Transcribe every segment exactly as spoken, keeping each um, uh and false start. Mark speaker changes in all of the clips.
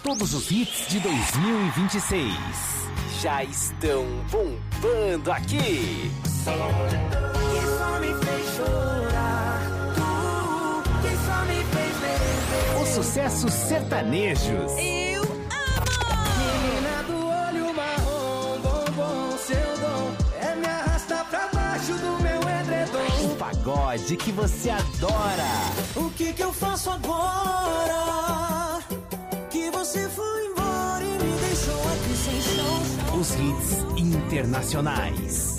Speaker 1: Todos os hits de dois mil e vinte e seis já estão bombando aqui.
Speaker 2: Que só me fez chorar, tu, que só me fez beber.
Speaker 1: Os sucessos sertanejos.
Speaker 2: Eu amo! Menina do olho marrom, bombom, seu dom é me arrastar pra baixo do meu edredom.
Speaker 1: O pagode que você adora.
Speaker 2: O que que eu faço agora? Que você foi embora e me deixou aqui sem chão.
Speaker 1: Os hits internacionais.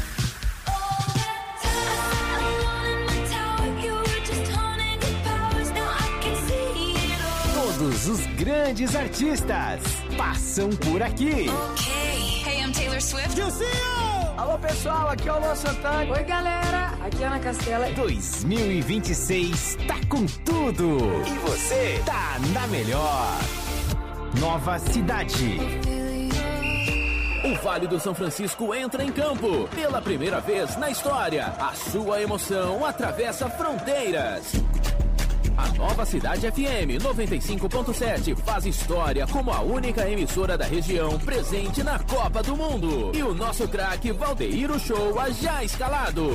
Speaker 1: Todos os grandes artistas passam por aqui.
Speaker 3: Ok. Hey, I'm Taylor Swift.
Speaker 4: Alô pessoal, aqui é o Luan Santana.
Speaker 5: Oi galera, aqui é Ana Castela.
Speaker 1: dois mil e vinte e seis tá com tudo. E você tá na melhor. Nova Cidade.
Speaker 6: O Vale do São Francisco entra em campo. Pela primeira vez na história, a sua emoção atravessa fronteiras. A Nova Cidade F M noventa e cinco ponto sete faz história como a única emissora da região presente na Copa do Mundo. E o nosso craque Valdeir Uchoa já escalado.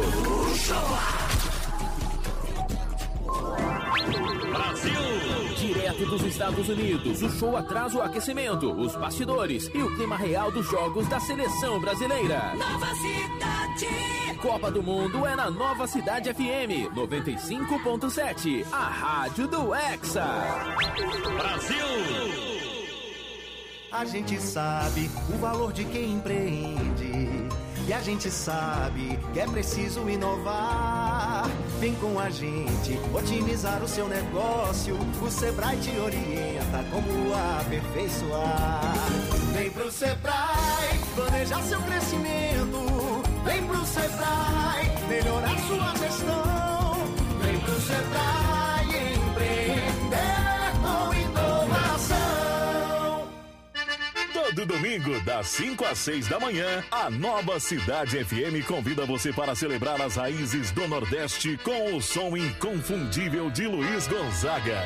Speaker 6: Brasil! Direto dos Estados Unidos, o show traz o aquecimento, os bastidores e o clima real dos jogos da seleção brasileira.
Speaker 2: Nova Cidade!
Speaker 6: Copa do Mundo é na Nova Cidade F M noventa e cinco ponto sete, a rádio do Hexa. Brasil!
Speaker 7: A gente sabe o valor de quem empreende e a gente sabe que é preciso inovar. Vem com a gente otimizar o seu negócio. O Sebrae te orienta como aperfeiçoar. Vem pro Sebrae planejar seu crescimento. Vem pro Sebrae melhorar sua gestão. Vem pro Sebrae empreender com inovação.
Speaker 8: Todo domingo, das cinco às seis da manhã, a Nova Cidade F M convida você para celebrar as raízes do Nordeste com o som inconfundível de Luiz Gonzaga.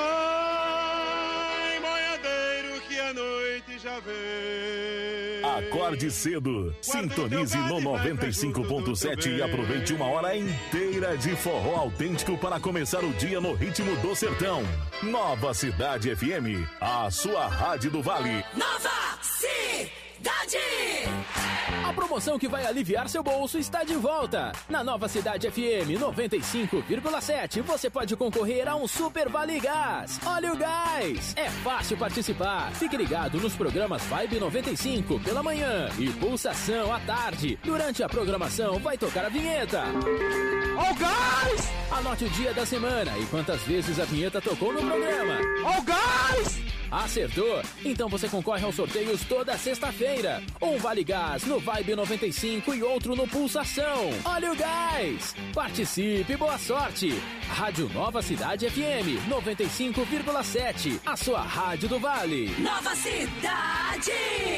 Speaker 9: Vai, boiadeiro, que a noite já vem.
Speaker 8: Acorde cedo, sintonize no noventa e cinco ponto sete e aproveite uma hora inteira de forró autêntico para começar o dia no ritmo do sertão. Nova Cidade F M, a sua rádio do Vale.
Speaker 2: Nova Cidade!
Speaker 6: A promoção que vai aliviar seu bolso está de volta. Na Nova Cidade F M noventa e cinco vírgula sete você pode concorrer a um Super Vale Gás. Olha o gás! É fácil participar. Fique ligado nos programas Vibe noventa e cinco pela manhã e Pulsação à tarde. Durante a programação vai tocar a vinheta.
Speaker 4: Ó o gás!
Speaker 6: Anote o dia da semana e quantas vezes a vinheta tocou no programa.
Speaker 4: Ó o gás!
Speaker 6: Acertou? Então você concorre aos sorteios toda sexta-feira. Um Vale Gás no Vibe noventa e cinco e outro no Pulsação. Olha o gás! Participe, boa sorte! Rádio Nova Cidade F M noventa e cinco vírgula sete, a sua rádio do Vale.
Speaker 2: Nova Cidade!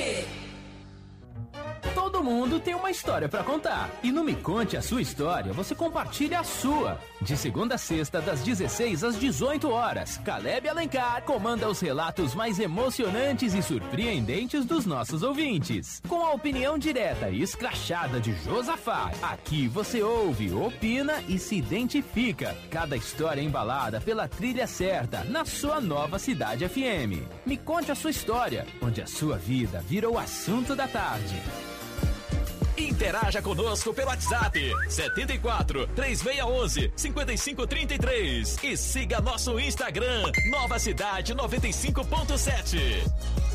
Speaker 10: Todo mundo tem uma história pra contar. E no Me Conte a Sua História, você compartilha a sua. De segunda a sexta, das dezesseis às dezoito horas, Caleb Alencar comanda os relatos mais emocionantes e surpreendentes dos nossos ouvintes. Com a opinião direta e escrachada de Josafá, aqui você ouve, opina e se identifica. Cada história embalada pela trilha certa, na sua Nova Cidade F M. Me Conte a Sua História, onde a sua vida vira o assunto da tarde.
Speaker 11: Interaja conosco pelo WhatsApp setenta e quatro, três seis um um, cinco cinco três três e siga nosso Instagram Nova Cidade noventa e cinco ponto sete.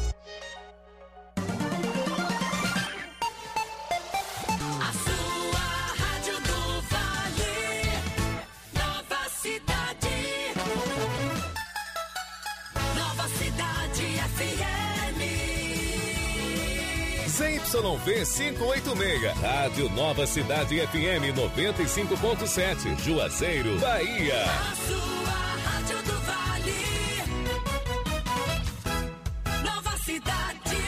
Speaker 2: A sua rádio do Vale, Nova Cidade, Nova Cidade F M.
Speaker 12: Z Y V quinhentos e oitenta e seis, Rádio Nova Cidade F M noventa e cinco ponto sete, Juazeiro, Bahia.
Speaker 2: A sua rádio do Vale, Nova Cidade.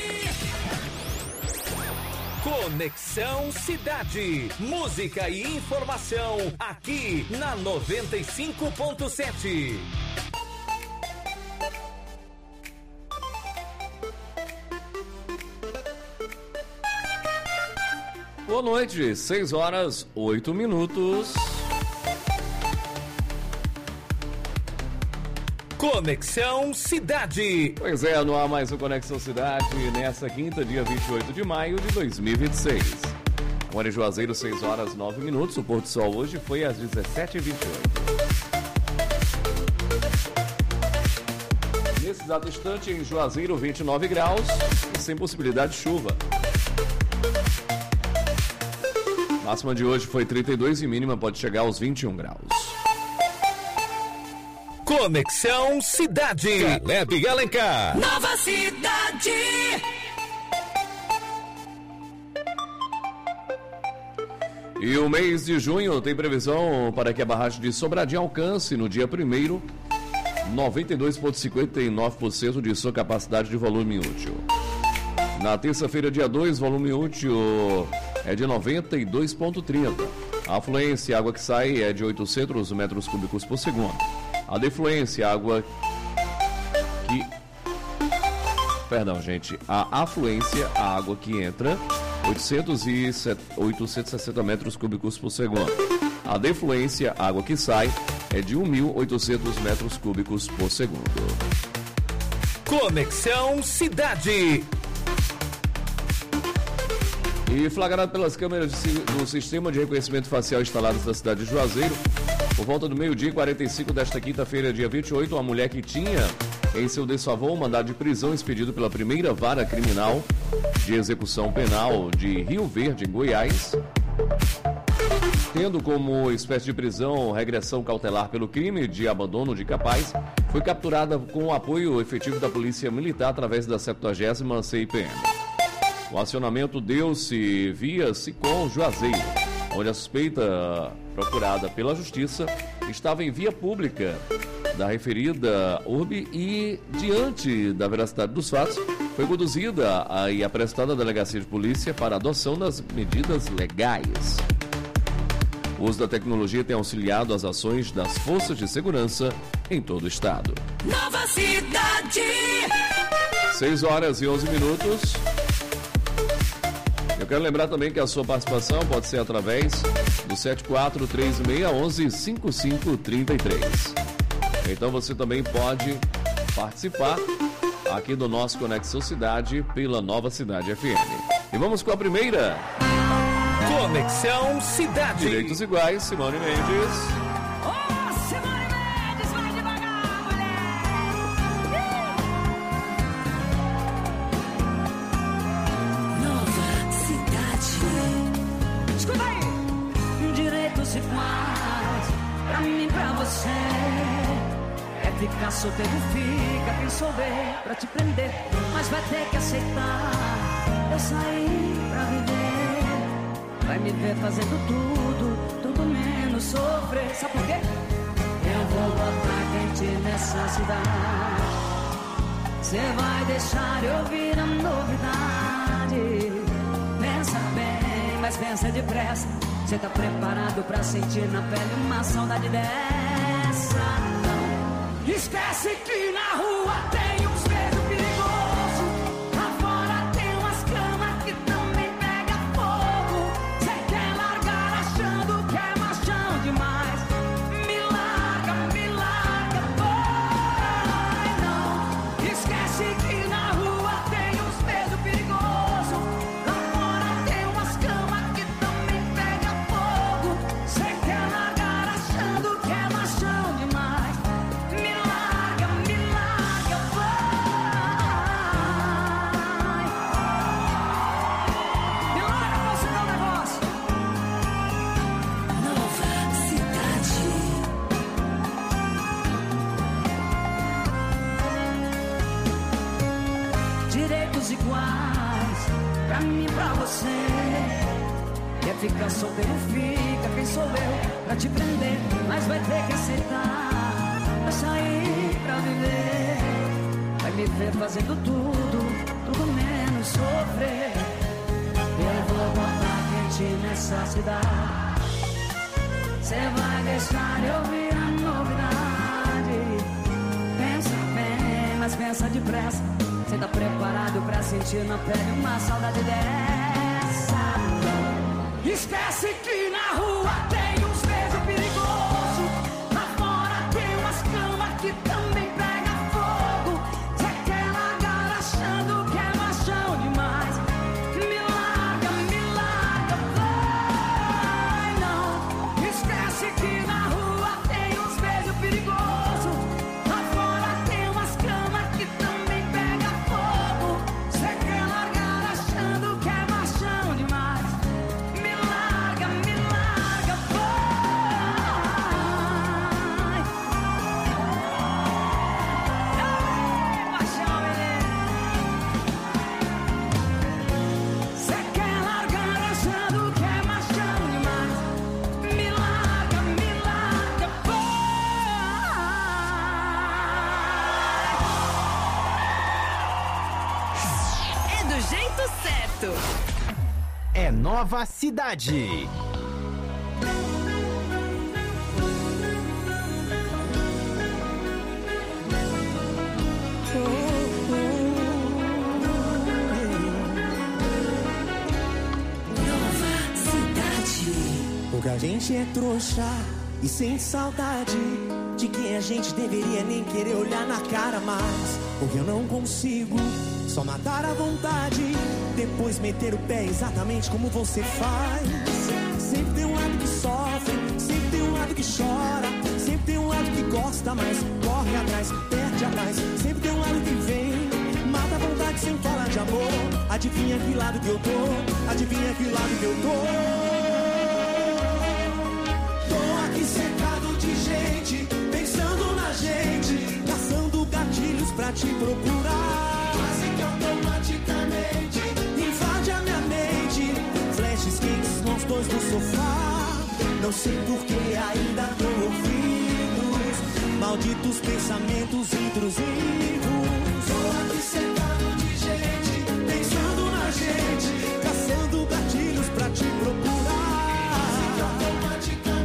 Speaker 13: Conexão Cidade, música e informação aqui na noventa e cinco ponto sete.
Speaker 14: Boa noite, seis horas, oito minutos.
Speaker 13: Conexão Cidade.
Speaker 14: Pois é, no ar mais um Conexão Cidade, nessa quinta, dia vinte e oito de maio de dois mil e vinte e seis. Agora em Juazeiro, seis horas, nove minutos. O pôr do sol hoje foi às dezessete e vinte e oito. Nesse exato instante, em Juazeiro, vinte e nove graus e sem possibilidade de chuva. Máxima de hoje foi trinta e dois e mínima pode chegar aos vinte e um graus.
Speaker 13: Conexão Cidade. Caleb Alencar.
Speaker 2: Nova Cidade.
Speaker 14: E o mês de junho tem previsão para que a barragem de Sobradinho alcance no dia primeiro noventa e dois vírgula cinquenta e nove por cento de sua capacidade de volume útil. Na terça-feira, dia dois, volume útil é de noventa e dois vírgula trinta. A afluência, a água que sai, é de oitocentos metros cúbicos por segundo. A defluência, a água que... Perdão, gente. A afluência, a água que entra, oitocentos e sessenta metros cúbicos por segundo. A defluência, a água que sai, é de mil e oitocentos metros cúbicos por segundo.
Speaker 13: Conexão Cidade.
Speaker 14: E flagrado pelas câmeras do sistema de reconhecimento facial instalados na cidade de Juazeiro, por volta do meio-dia e quarenta e cinco desta quinta-feira, dia vinte e oito, uma mulher que tinha em seu desfavor um mandado de prisão expedido pela primeira vara criminal de execução penal de Rio Verde, em Goiás, tendo como espécie de prisão regressão cautelar pelo crime de abandono de capaz, foi capturada com o apoio efetivo da Polícia Militar através da septuagésima C I P M. O acionamento deu-se via Sicom Juazeiro, onde a suspeita procurada pela Justiça estava em via pública da referida urbe e, diante da veracidade dos fatos, foi conduzida e aprestada à delegacia de polícia para adoção das medidas legais. O uso da tecnologia tem auxiliado as ações das forças de segurança em todo o estado.
Speaker 2: Nova Cidade.
Speaker 14: seis horas e onze minutos. Eu quero lembrar também que a sua participação pode ser através do sete quatro três seis um um cinco cinco três três. Então você também pode participar aqui do nosso Conexão Cidade pela Nova Cidade F M. E vamos com a primeira.
Speaker 13: Conexão Cidade.
Speaker 14: Direitos iguais, Simone Mendes.
Speaker 2: Ficar solteiro fica, quem souber pra te prender, mas vai ter que aceitar. Eu saí pra viver, vai me ver fazendo tudo, tudo menos sofrer. Sabe por quê? Eu vou botar quente nessa cidade. Cê vai deixar eu ouvir a novidade. Pensa bem, mas pensa depressa. Cê tá preparado pra sentir na pele uma saudade dessa? Esquece que na rua tem uns beiros perigosos. Lá fora tem umas camas que também pega fogo. Cê quer largar achando que é machão demais. Me larga, me larga, vai não. Esquece que na rua tem uns beiros perigosos. Lá fora tem umas camas que também pega fogo. Cê quer largar achando que é machão demais. Iguais, pra mim e pra você. Quer ficar solteiro, fica, quem sou eu pra te prender, mas vai ter que aceitar. Vai sair pra viver, vai me ver fazendo tudo, tudo menos sofrer. Eu vou botar quente nessa cidade. Cê vai deixar eu ouvir a novidade. Pensa bem, mas pensa depressa. Cê tá preparado pra sentir na pele uma saudade dessa? Esquece que na rua tem uns beijos perigosos. Lá fora tem umas camas que também pega fogo. Cê quer largar achando que é machão demais. Me larga, me larga, vai não. Esquece que na rua tem uns beijos perigosos. Lá fora tem umas camas que também pega fogo. Cê quer largar achando que é machão demais. Me larga, me larga, vai. Ei, machão, menino. Cê quer largar achando que é machão demais. Me larga, me larga, vai.
Speaker 3: É do jeito certo.
Speaker 1: É Nova Cidade.
Speaker 15: Porque a gente é trouxa e sente saudade de quem a gente deveria nem querer olhar na cara mais. Porque eu não consigo só matar a vontade, depois meter o pé exatamente como você faz. Sempre tem um lado que sofre, sempre tem um lado que chora, sempre tem um lado que gosta, mas corre atrás, perde a paz. Sempre tem um lado que vem, mata a vontade sem falar de amor. Adivinha que lado que eu tô, adivinha que lado que eu tô. Cercado de gente, pensando na gente, caçando gatilhos pra te procurar. Quase que automaticamente invade a minha mente. Flashes quentes, nós dois no sofá. Não sei por que ainda tô ouvindo malditos pensamentos intrusivos. Tô aqui cercado de gente, pensando na gente, caçando gatilhos pra te procurar. Quase que automaticamente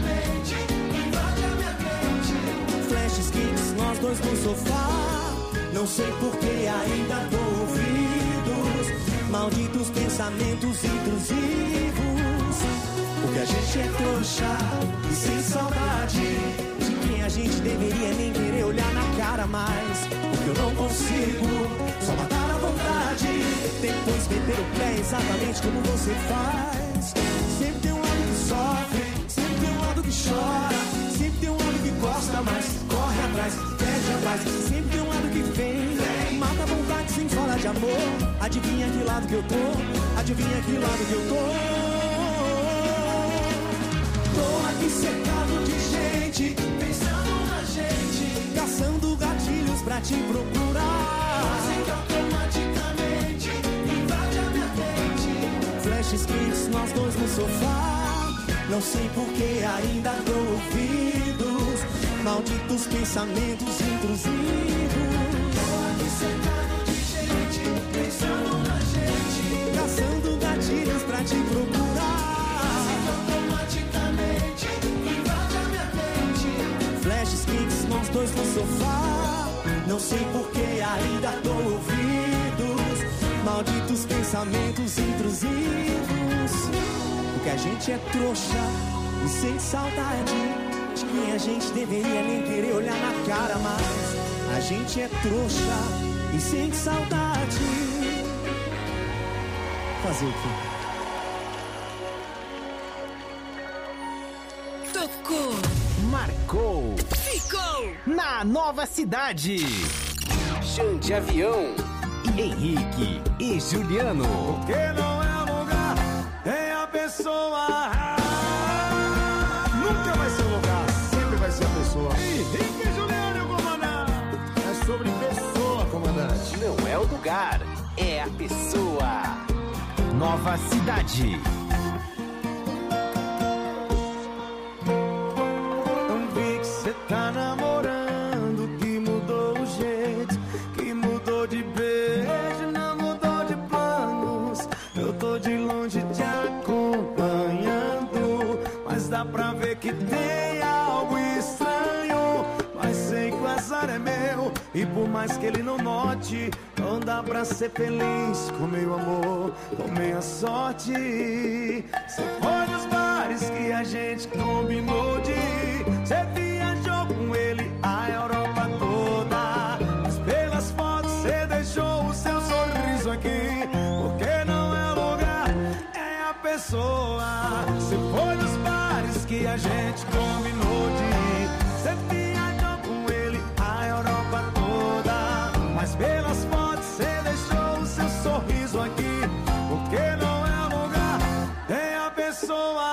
Speaker 15: nós dois no sofá. Não sei por que ainda dou ouvidos malditos pensamentos intrusivos. Porque a gente é trouxa e sem saudade de quem a gente deveria nem querer olhar na cara mais. Porque eu não consigo só matar a vontade, depois meter o pé exatamente como você faz. Sempre tem um lado que sofre, sempre tem um lado que chora, sempre tem um lado que gosta, mas corre atrás, perde a paz. Sempre tem um lado que vem, mata a vontade sem falar de amor. Adivinha que lado que eu tô, adivinha que lado que eu tô. Tô aqui cercado de gente, pensando na gente, caçando gatilhos pra te procurar. Quase que automaticamente invade a minha mente. Flashes quentes, nós dois no sofá. Não sei por que ainda dou ouvidos malditos pensamentos intrusivos. Tô aqui cercado de gente, pensando na gente, caçando gatilhos pra te procurar. Assim automaticamente invade a minha mente. Flashes quentes, nós dois no sofá. Não sei por que ainda dou ouvidos malditos pensamentos intrusivos. Porque a gente é trouxa e sente saudade de quem a gente deveria nem querer olhar na cara mais. A gente é trouxa e sente saudade. Fazer o quê?
Speaker 1: Tocou, marcou,
Speaker 3: ficou
Speaker 1: na Nova Cidade. Xande Avião, Henrique e Juliano.
Speaker 16: Porque não é lugar, é a pessoa. Nunca vai ser lugar, sempre vai ser a pessoa. Henrique e Juliano, comandante. É sobre pessoa, comandante.
Speaker 1: Não é o lugar, é a pessoa. Nova Cidade.
Speaker 16: Não vi que cê tá namorando, que mudou o jeito, que mudou de beijo, não mudou de planos. Eu tô de longe te acompanhando, mas dá pra ver que tem algo estranho. Mas sei que o azar é meu, e por mais que ele não note, não dá pra ser feliz com meu amor, com minha sorte. Cê pode bares que a gente combinou de ir. Você viajou com ele a Europa toda, mas pelas fotos você deixou o seu sorriso aqui. Porque não é o lugar, é a pessoa. Você foi nos bares que a gente combinou de ir. Você viajou com ele a Europa toda, mas pelas fotos você deixou o seu sorriso aqui. Porque não é o lugar, é a pessoa.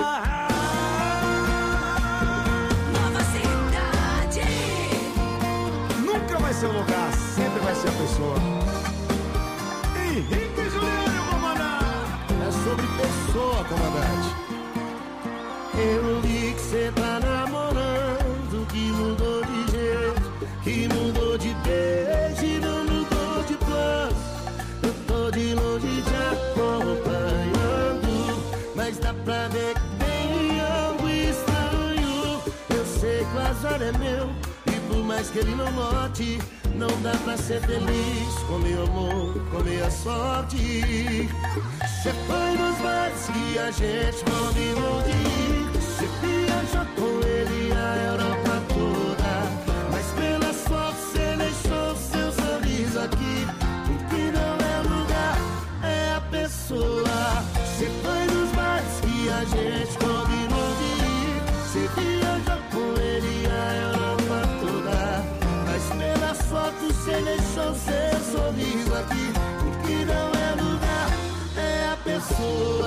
Speaker 2: Nova cidade.
Speaker 16: Nunca vai ser o lugar, sempre vai ser a pessoa. Henrique Juliano, comandante.
Speaker 7: É sobre pessoa, comandante. Eu vi que cê tá namorando, que mudou de jeito, que mudou de beijo e não mudou de plano. Eu tô de longe te acompanhando, mas dá pra ver que tem algo estranho. Eu sei que o azar é meu, e por mais que ele não note, não dá pra ser feliz com meu amor, com minha sorte. Cê foi nos bares que a gente combinou de ir. Cê viajou com ele a Europa toda, mas pelas fotos cê deixou seu sorriso aqui. O que não é lugar, é a pessoa. Cê foi nos bares que a gente combinou de ir. Cê viajou com ele a Europa toda, mas pelas fotos cê deixou seu sorriso aqui. O que não é lugar, é a pessoa.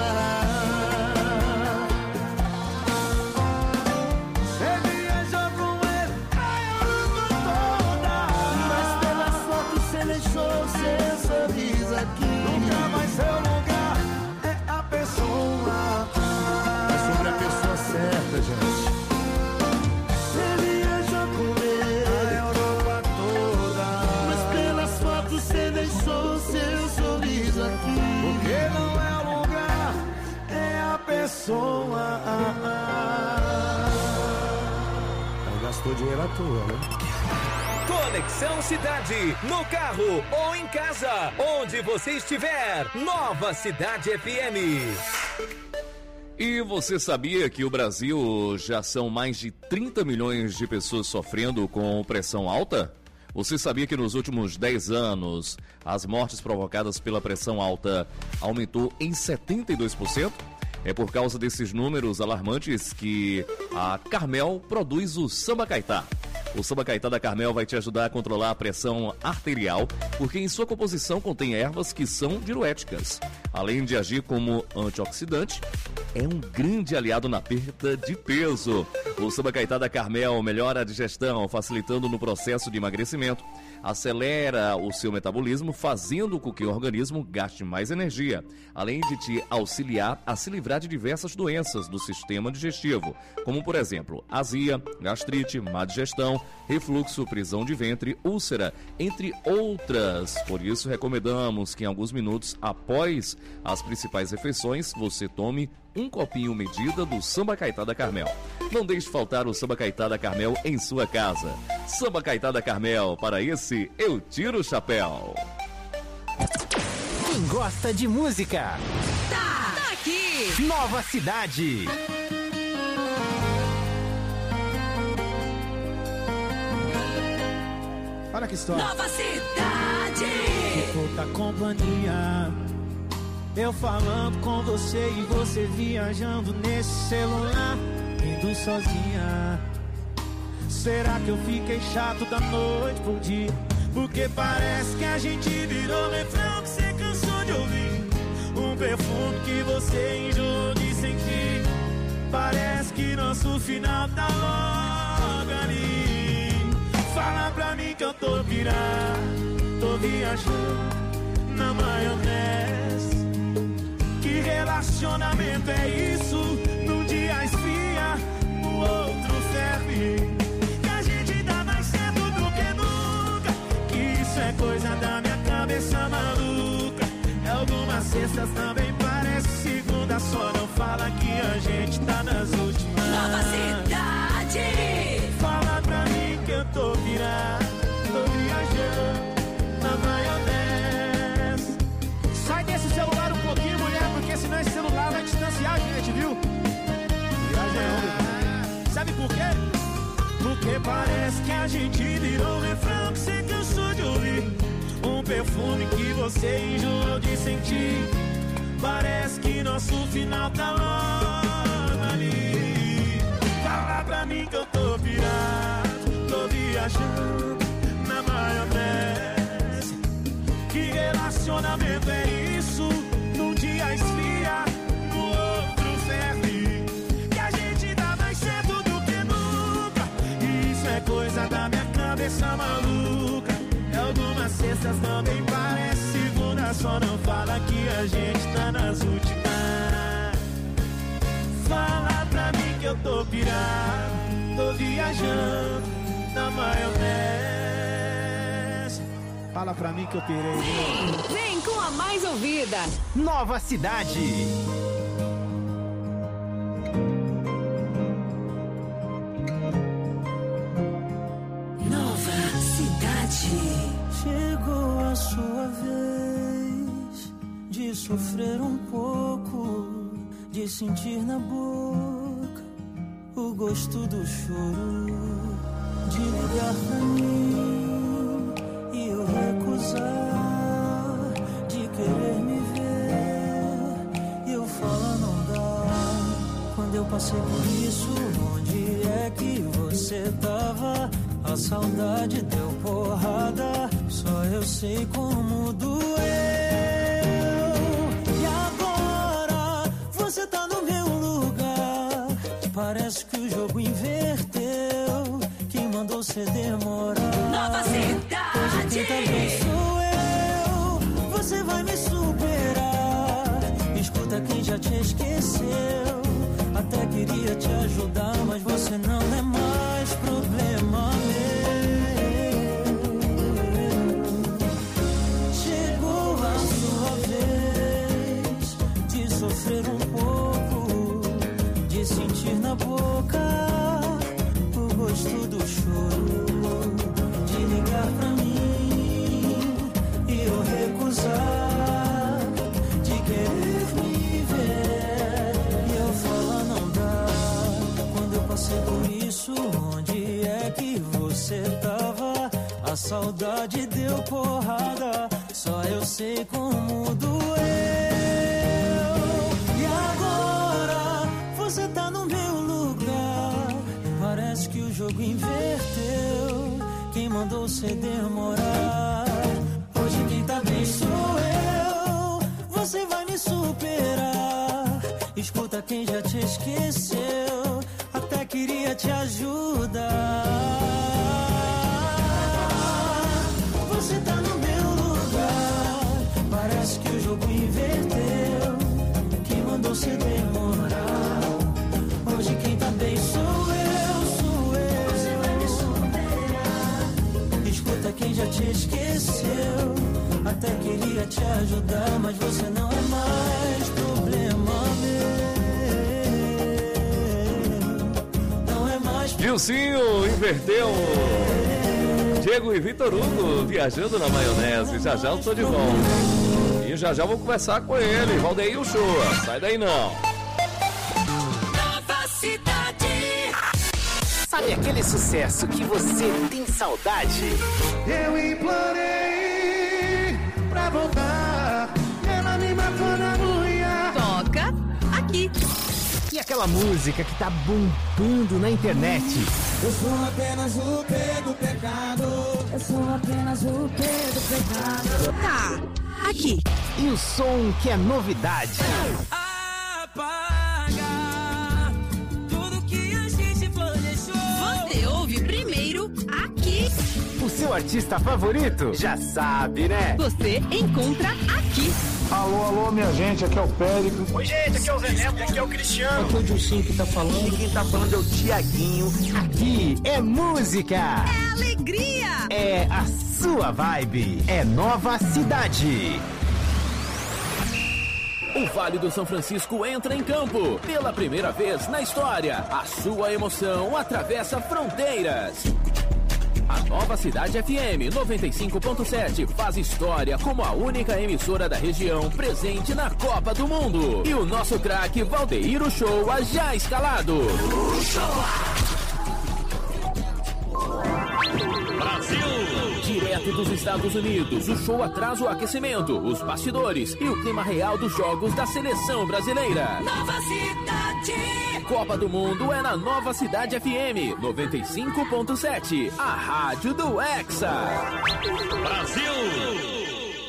Speaker 16: Você viajou com ele a Europa toda,
Speaker 7: mas pelas fotos cê deixou seu sorriso aqui.
Speaker 16: nunca vai ser o lugar, é a pessoa.
Speaker 7: É sobre a pessoa certa, gente. Cê viajou com ele
Speaker 16: A Europa toda,
Speaker 7: mas pelas fotos cê deixou seu sorriso aqui.
Speaker 16: porque não é o lugar, é a pessoa.
Speaker 7: Aí gastou dinheiro à toa, né?
Speaker 13: Conexão Cidade, no carro ou em casa, onde você estiver. Nova Cidade F M.
Speaker 14: E você sabia que o Brasil já são mais de trinta milhões de pessoas sofrendo com pressão alta? Você sabia que nos últimos dez anos as mortes provocadas pela pressão alta aumentou em setenta e dois por cento? É por causa desses números alarmantes que a Carmel produz o Samba Caetá. O Samba Caetá da Carmel vai te ajudar a controlar a pressão arterial, porque em sua composição contém ervas que são diuréticas. Além de agir como antioxidante, é um grande aliado na perda de peso. O Samba Caetá da Carmel melhora a digestão, facilitando no processo de emagrecimento. Acelera o seu metabolismo, fazendo com que o organismo gaste mais energia, além de te auxiliar a se livrar de diversas doenças do sistema digestivo, como por exemplo, azia, gastrite, má digestão, refluxo, prisão de ventre, úlcera, entre outras. Por isso, recomendamos que em alguns minutos após as principais refeições, você tome um copinho medida do Samba Caetá da Carmel. Não deixe faltar o Samba Caetá da Carmel em sua casa. Samba Caetá da Carmel, para esse eu tiro o chapéu.
Speaker 1: Quem gosta de música,
Speaker 3: Tá, tá aqui.
Speaker 1: Nova Cidade.
Speaker 16: Olha que história.
Speaker 3: Nova Cidade.
Speaker 16: Que pouca companhia. Eu falando com você e você viajando nesse celular, indo sozinha. Será que eu fiquei chato da noite pro dia? Porque parece que a gente virou refrão que você cansou de ouvir. Um perfume que você enjoou de sentir. Parece que nosso final tá logo ali. Fala pra mim que eu tô pirado, tô viajando na maionese. Que relacionamento é isso? Num dia esfria, no outro ferve. Que a gente dá mais certo do que nunca. Que isso é coisa da minha cabeça maluca. É algumas sextas também parece segunda. Só não fala que a gente tá nas últimas.
Speaker 3: Nova Cidade.
Speaker 16: Fala pra mim que eu tô virado, tô viajando na maionese. Sai desse celular um pouquinho, mulher, porque senão esse celular vai distanciar a gente, viu? Porque parece que a gente virou um refrão que você cansou de ouvir. Um perfume que você enjoou de sentir. Parece que nosso final tá logo ali. Fala pra mim que eu tô pirado, tô viajando na maionese. Que relacionamento é isso? Num dia esfria, no outro ferve. Que a gente dá mais certo do que nunca. E isso é coisa da minha cabeça maluca. E algumas sextas também parece segunda. Só não fala que a gente tá nas últimas. Fala pra mim que eu tô pirado, tô viajando na maionese. Fala pra mim que eu pirei.
Speaker 3: Vem com a mais ouvida.
Speaker 1: Nova Cidade.
Speaker 3: Nova Cidade.
Speaker 16: Chegou a sua vez de sofrer um pouco, de sentir na boca o gosto do choro, de ligar pra mim e eu recusar, de querer me ver e eu falar não dá. Quando eu passei por isso, onde é que você tava? A saudade deu porrada, só eu sei como doeu. E agora você tá no meu lugar. Parece que o jogo inverteu. Quem mandou você demorar?
Speaker 3: Nova Cidade.
Speaker 16: Hoje quem também sou eu. Você vai me superar. Escuta quem já te esqueceu. Até queria te ajudar, mas você não é mais problema meu. Chegou a sua vez de sofrer um pouco, de sentir na boca o gosto do choro, de ligar pra mim e eu recusar, de querer me ver e eu falar não dá. Quando eu passei por isso, onde é que você tava? A saudade deu porrada, só eu sei como doeu. E agora você tá no meu lugar. Parece que o jogo inverteu. Quem mandou você demorar? Hoje quem tá bem sou eu. Você vai me superar. Escuta quem já te esqueceu. Até queria te ajudar. Você tá no meu lugar. Parece que o jogo inverteu. Quem mandou você demorar? Hoje quem tá bem sou eu, sou eu. Você vai me superar. Escuta quem já te esqueceu. Até queria te ajudar, mas você não é mais problema meu. Não é mais.
Speaker 14: Dilcinho inverteu. Diego e Vitor Hugo viajando na maionese. Já já eu tô de volta. E já já vou conversar com ele. Valdeir Uchoa. Sai daí não.
Speaker 3: Nova Cidade.
Speaker 1: Sabe aquele sucesso que você tem saudade?
Speaker 15: Eu implorei pra voltar. Ela me matou na unha.
Speaker 3: Toca aqui.
Speaker 1: E aquela música que tá bombando na internet?
Speaker 15: Eu sou apenas o P do pecado. Eu sou apenas o P do pecado.
Speaker 3: Tá aqui.
Speaker 1: E o som que é novidade?
Speaker 15: Apaga tudo que a gente planejou.
Speaker 3: Você ouve primeiro aqui.
Speaker 1: O seu artista favorito? Já sabe, né?
Speaker 3: Você encontra aqui.
Speaker 17: Alô, alô, minha gente, aqui é o Péricles.
Speaker 18: Oi, gente, aqui é o Zé Neto, aqui é o Cristiano.
Speaker 16: Aqui é o Dilcinho que tá falando.
Speaker 1: E quem tá falando é o Tiaguinho. Aqui é música.
Speaker 3: É alegria.
Speaker 1: É a sua vibe. É Nova Cidade.
Speaker 6: O Vale do São Francisco entra em campo. Pela primeira vez na história, a sua emoção atravessa fronteiras. A Nova Cidade F M noventa e cinco ponto sete faz história como a única emissora da região presente na Copa do Mundo. E o nosso craque Valdeir Uchoa já escalado. Direto dos Estados Unidos, o show atrasa o aquecimento, os bastidores e o clima real dos jogos da seleção brasileira.
Speaker 3: Nova Cidade.
Speaker 6: Copa do Mundo é na Nova Cidade F M noventa e cinco ponto sete, a rádio do Hexa.
Speaker 11: Brasil!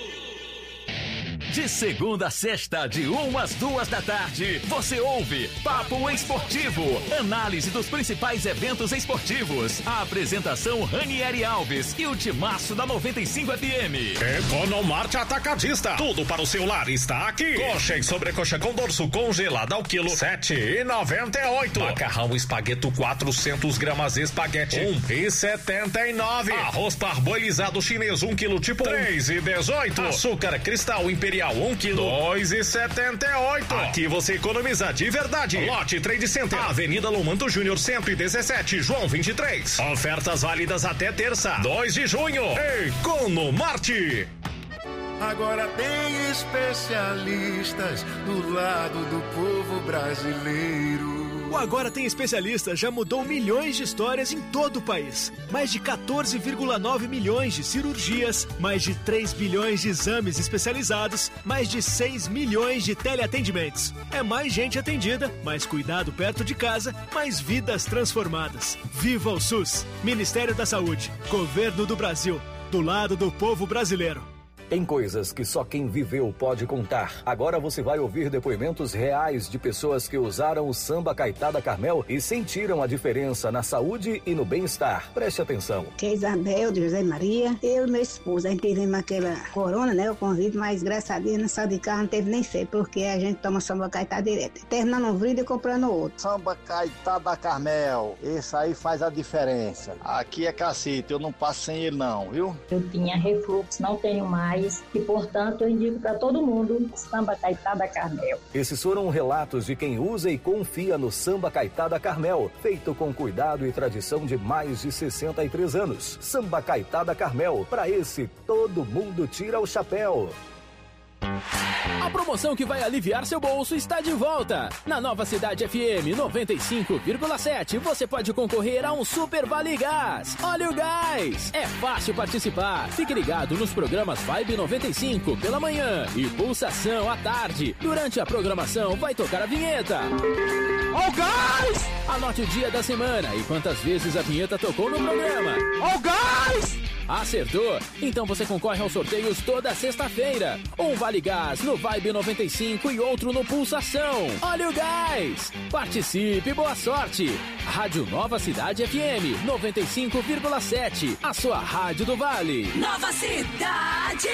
Speaker 11: De segunda a sexta, de uma às duas da tarde, você ouve Papo Esportivo, análise dos principais eventos esportivos. A apresentação Ranieri Alves e o timaço da noventa e cinco F M.
Speaker 19: Economarte Atacadista, tudo para o seu lar está aqui. Coxa e sobrecoxa com dorso congelada ao quilo, sete reais e noventa e oito. Macarrão espagueto quatrocentos gramas espaguete, um real e setenta e nove. Arroz parboilizado chinês, um quilo tipo três reais e dezoito. Açúcar cristal imperial um quilo, dois reais e setenta e oito. Aqui você economiza de verdade. Lote Trade Center, Avenida Lomanto Júnior cento e dezessete, João vinte e três. Ofertas válidas até terça, dois de junho. Economarte.
Speaker 7: Agora tem especialistas do lado do povo brasileiro.
Speaker 18: O Agora Tem Especialistas já mudou milhões de histórias em todo o país. Mais de quatorze vírgula nove milhões de cirurgias, mais de três bilhões de exames especializados, mais de seis milhões de teleatendimentos. É mais gente atendida, mais cuidado perto de casa, mais vidas transformadas. Viva o SUS! Ministério da Saúde, Governo do Brasil, do lado do povo brasileiro.
Speaker 13: Tem coisas que só quem viveu pode contar. Agora você vai ouvir depoimentos reais de pessoas que usaram o samba Caetada Carmel e sentiram a diferença na saúde e no bem-estar. Preste atenção.
Speaker 20: Que é Isabel, de José Maria. Eu e meu esposo, a gente tivemos aquela corona, né, o convite, mas graças a Deus, não saiu de carro, não teve nem ser, porque a gente toma samba Caetada direto. Terminando um vídeo e comprando outro.
Speaker 21: Samba Caetada Carmel, esse aí faz a diferença. Aqui é cacete, eu não passo sem ele não, viu?
Speaker 22: Eu tinha refluxo, não tenho mais. E, portanto, eu indico para todo mundo Samba Caetada Carmel.
Speaker 13: Esses foram relatos de quem usa e confia no Samba Caetada Carmel, feito com cuidado e tradição de mais de sessenta e três anos. Samba Caetada Carmel, para esse todo mundo tira o chapéu.
Speaker 6: A promoção que vai aliviar seu bolso está de volta. Na Nova Cidade F M noventa e cinco vírgula sete, você pode concorrer a um Super Vale Gás. Olha o gás! É fácil participar. Fique ligado nos programas Vibe noventa e cinco pela manhã e Pulsação à tarde. Durante a programação vai tocar a vinheta.
Speaker 4: Ó o gás!
Speaker 6: Anote o dia da semana e quantas vezes a vinheta tocou no programa.
Speaker 4: Ó o gás!
Speaker 6: Acertou? Então você concorre aos sorteios toda sexta-feira. Um Vale Gás no Vibe noventa e cinco e outro no Pulsação. Olha o gás! Participe, boa sorte! Rádio Nova Cidade F M noventa e cinco vírgula sete, a sua rádio do Vale.
Speaker 3: Nova Cidade!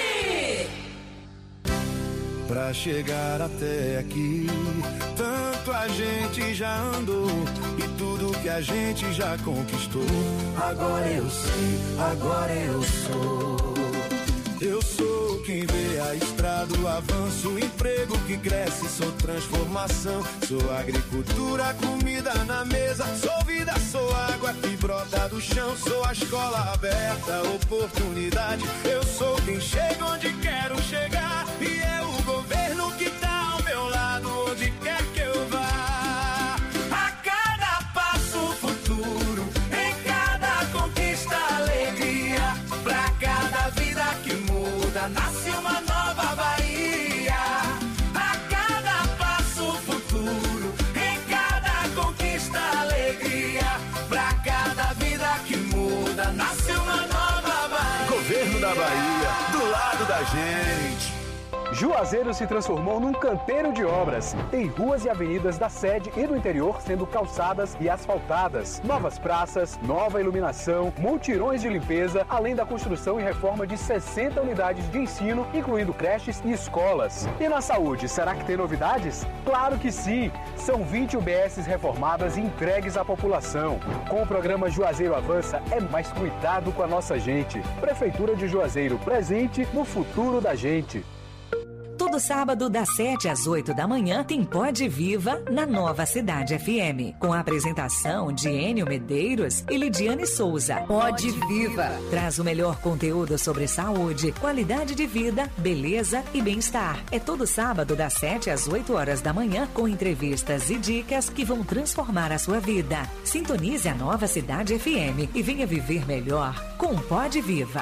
Speaker 7: Pra chegar até aqui, tanto a gente já andou e tudo que a gente já conquistou. Agora eu sei, agora eu sou. Eu sou quem vê a estrada, o avanço, o emprego que cresce, sou transformação. Sou agricultura, comida na mesa, sou vida, sou água que brota do chão. Sou a escola aberta, oportunidade. Eu sou quem chega onde quero chegar e é o governo que tá ao meu lado, onde quer que eu vá. A cada passo futuro, em cada conquista alegria, pra cada vida que muda, nasce uma nova Bahia. A cada passo futuro, em cada conquista alegria, pra cada vida que muda, nasce uma nova Bahia.
Speaker 23: Governo da Bahia, do lado da gente. Juazeiro se transformou num canteiro de obras. Tem ruas e avenidas da sede e do interior sendo calçadas e asfaltadas. Novas praças, nova iluminação, multirões de limpeza, além da construção e reforma de sessenta unidades de ensino, incluindo creches e escolas. E na saúde, será que tem novidades? Claro que sim! São vinte U B Ss reformadas e entregues à população. Com o programa Juazeiro Avança, é mais cuidado com a nossa gente. Prefeitura de Juazeiro, presente no futuro da gente.
Speaker 24: Todo sábado, das sete às oito da manhã, tem Pode Viva na Nova Cidade F M, com a apresentação de Enio Medeiros e Lidiane Souza. Pode Viva traz o melhor conteúdo sobre saúde, qualidade de vida, beleza e bem-estar. É todo sábado, das sete às oito horas da manhã, com entrevistas e dicas que vão transformar a sua vida. Sintonize a Nova Cidade F M e venha viver melhor com Pode Viva.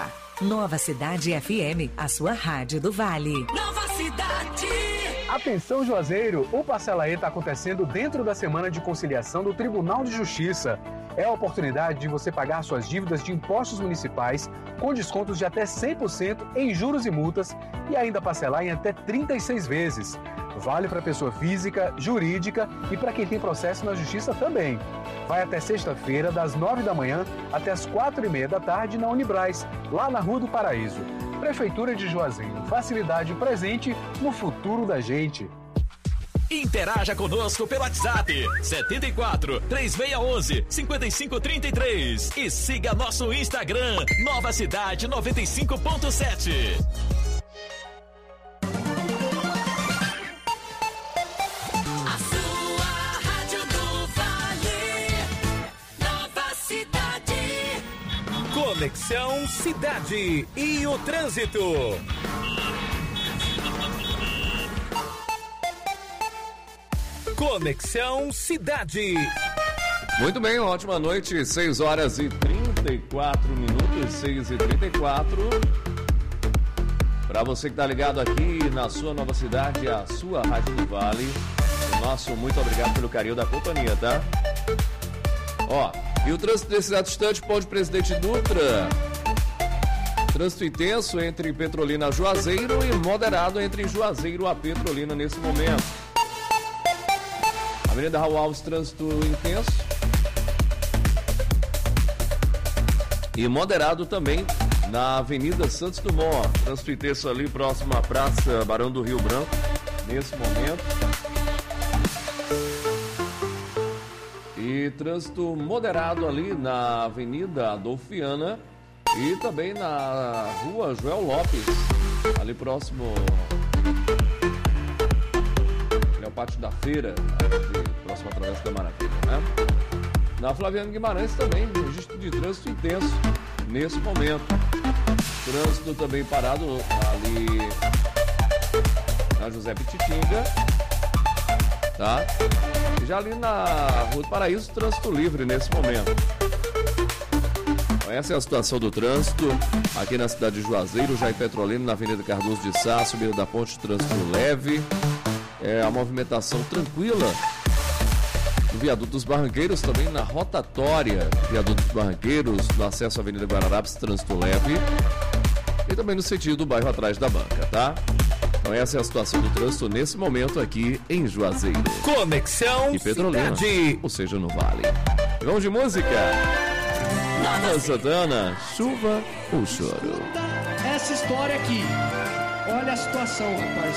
Speaker 24: Nova Cidade F M, a sua rádio do Vale.
Speaker 3: Nova Cidade.
Speaker 23: Atenção, Juazeiro, o Parcela E está acontecendo dentro da semana de conciliação do Tribunal de Justiça. É a oportunidade de você pagar suas dívidas de impostos municipais com descontos de até cem por cento em juros e multas e ainda parcelar em até trinta e seis vezes. Vale para pessoa física, jurídica e para quem tem processo na Justiça também. Vai até sexta-feira, das nove da manhã até as quatro e meia da tarde na Unibraz, lá na Rua do Paraíso. Prefeitura de Juazeiro, facilidade presente no futuro da gente.
Speaker 11: Interaja conosco pelo WhatsApp setenta e quatro, três seis um um, cinco cinco três três e siga nosso Instagram Nova Cidade noventa e cinco ponto sete.
Speaker 3: A sua rádio do Vale, Nova Cidade.
Speaker 12: Conexão Cidade e o trânsito. Conexão Cidade.
Speaker 14: Muito bem, uma ótima noite, seis horas e trinta e quatro minutos, seis e trinta e quatro. Para você que está ligado aqui na sua Nova Cidade, a sua Rádio do Vale, nosso muito obrigado pelo carinho da companhia, tá? Ó, e o trânsito desse instante, Ponte Presidente Dutra. Trânsito intenso entre Petrolina a Juazeiro e moderado entre Juazeiro a Petrolina nesse momento. Avenida Raul Alves, trânsito intenso e moderado também na Avenida Santos Dumont, trânsito intenso ali próximo à Praça Barão do Rio Branco, nesse momento. E trânsito moderado ali na Avenida Adolfiana e também na Rua Joel Lopes, ali próximo ao Pátio da Feira, ali, próximo à Travessa da Maravilha, né? Na Flaviano Guimarães também, registro de trânsito intenso nesse momento. Trânsito também parado ali na José Pititinga, tá? E já ali na Rua do Paraíso, trânsito livre nesse momento. Essa é a situação do trânsito aqui na cidade de Juazeiro, já em Petrolina, na Avenida Cardoso de Sá, subida da ponte, trânsito leve. É a movimentação tranquila do Viaduto dos Barranqueiros, também na rotatória Viaduto dos Barranqueiros, no acesso à Avenida Guararapes, trânsito leve. E também no sentido do bairro atrás da banca, tá? Então essa é a situação do trânsito nesse momento aqui em Juazeiro.
Speaker 12: Conexão
Speaker 14: e Petrolina,
Speaker 12: Cidade.
Speaker 14: Ou seja, no Vale. Vamos de música? Ana Santana, Chuva ou Choro?
Speaker 16: Essa história aqui, olha a situação, rapaz.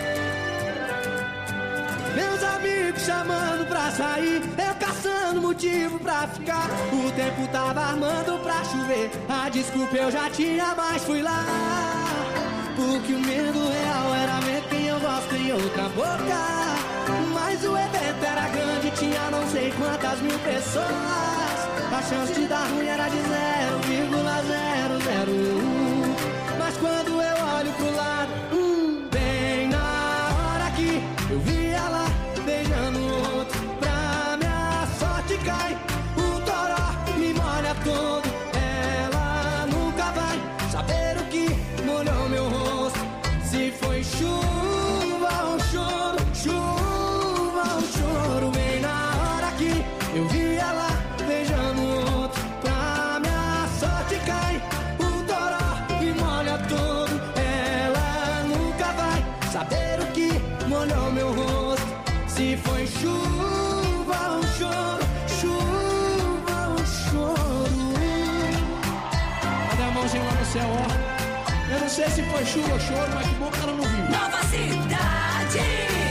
Speaker 16: Meus amigos chamando pra sair, eu caçando motivo pra ficar. O tempo tava armando pra chover, a desculpa eu já tinha, mas fui lá. Porque o medo real era ver quem eu gosto em outra boca. Mas o evento era grande, tinha não sei quantas mil pessoas. A chance de dar ruim era de zero vírgula zero zero um. Mas quando eu olho pro lado, hum, bem na hora que eu vi ela beijando o outro, pra minha sorte cai o toró, me molha todo. Ela nunca vai saber o que molhou meu rosto. Se foi chuva ou choro, chuva ou choro. Bem na hora que eu vi ela beijando o outro, pra minha sorte cai o toró, me molha todo. Ela nunca vai saber o que molhou meu rosto. Se foi chuva ou choro, chuva ou choro. Cadê a mãozinha lá no céu, ó? Eu não sei se foi chuva ou choro, mas que bom que ela não viu.
Speaker 3: Nova Cidade.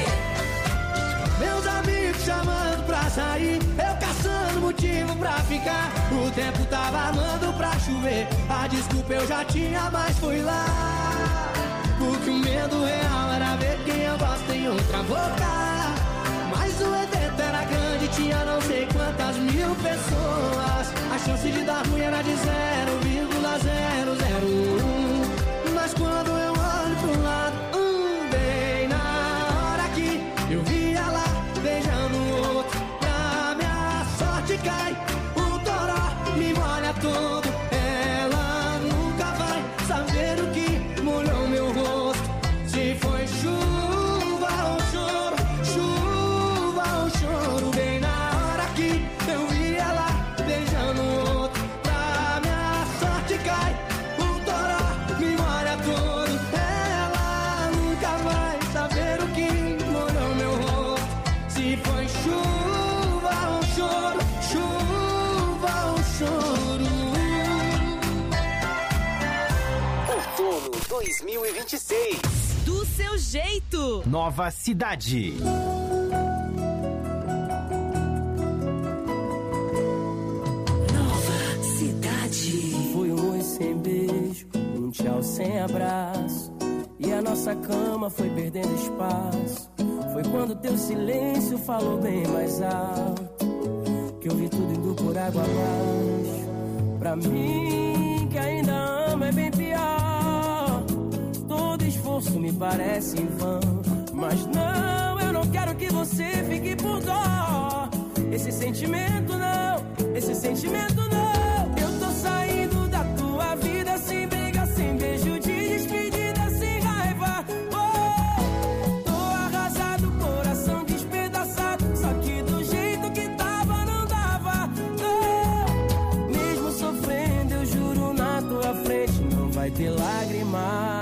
Speaker 16: Meus amigos chamando pra sair, eu caçando motivo pra ficar. O tempo tava armando pra chover, a desculpa eu já tinha, mas fui lá. Porque o medo real era ver quem eu gosto em outra boca. Mas o evento era grande, tinha não sei quantas mil pessoas. A chance de dar ruim era de zero vírgula zero zero um. Mas quando eu olho pro lado, hum, bem na hora que eu vi ela beijando o outro, pra minha sorte cai o toró, me molha todo. Ela nunca vai
Speaker 3: Mais do seu jeito.
Speaker 1: Nova Cidade.
Speaker 3: Nova Cidade.
Speaker 5: Foi um oi sem beijo, um tchau sem abraço, e a nossa cama foi perdendo espaço. Foi quando teu silêncio falou bem mais alto, que eu vi tudo indo por água abaixo. Pra mim, que ainda ama, é bem pior. Todo esforço me parece em vão. Mas não, eu não quero que você fique por dó. Esse sentimento não, esse sentimento não. Eu tô saindo da tua vida sem briga, sem beijo de despedida, sem raiva. Oh, tô arrasado, coração despedaçado. Só que do jeito que tava não dava. Oh, mesmo sofrendo, eu juro na tua frente, não vai ter lágrima.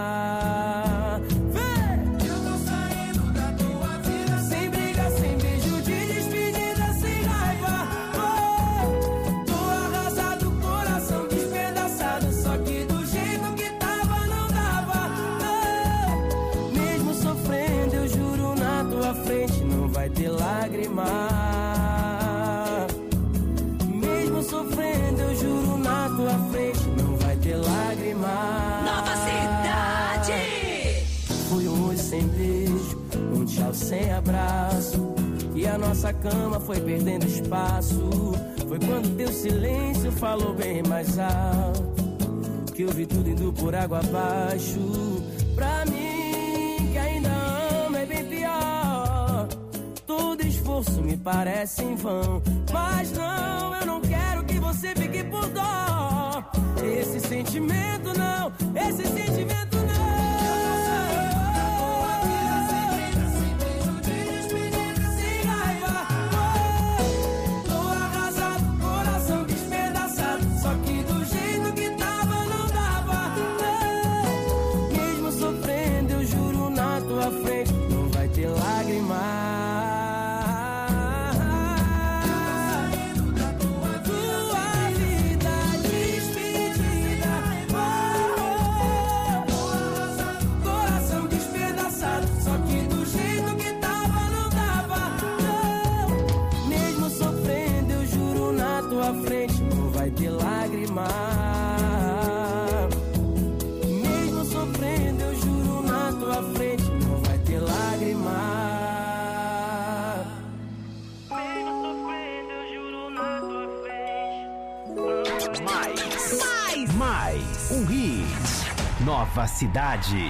Speaker 5: De lágrima, mesmo sofrendo, eu juro na tua frente, não vai ter lágrima.
Speaker 3: Nova Cidade.
Speaker 5: Foi um oi sem beijo, um tchau sem abraço, e a nossa cama foi perdendo espaço. Foi quando teu silêncio falou bem mais alto, que eu vi tudo indo por água abaixo. Pra mim, que ainda ama, é bem pior. Todo esforço me parece em vão. Mas não, eu não quero que você fique por dó. Esse sentimento não, esse sentimento não. Sem raiva, oh, tô arrasado, coração despedaçado. Só que do jeito que tava não dava. Oh, mesmo sofrendo, eu juro na tua frente, não vai ter lágrima. Frente não vai ter lágrima. Mesmo sofrendo, eu juro na tua frente, não vai ter lágrima. Mesmo sofrendo, eu juro na tua frente.
Speaker 1: Mais, mais, mais um hit. Nova Cidade.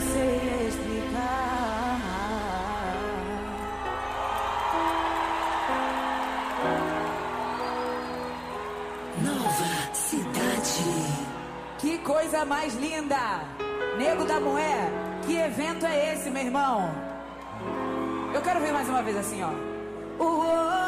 Speaker 2: sei explicar.
Speaker 3: Nova Cidade.
Speaker 2: Que coisa mais linda! Nego da Moé, que evento é esse, meu irmão? Eu quero ver mais uma vez assim, ó. Uou!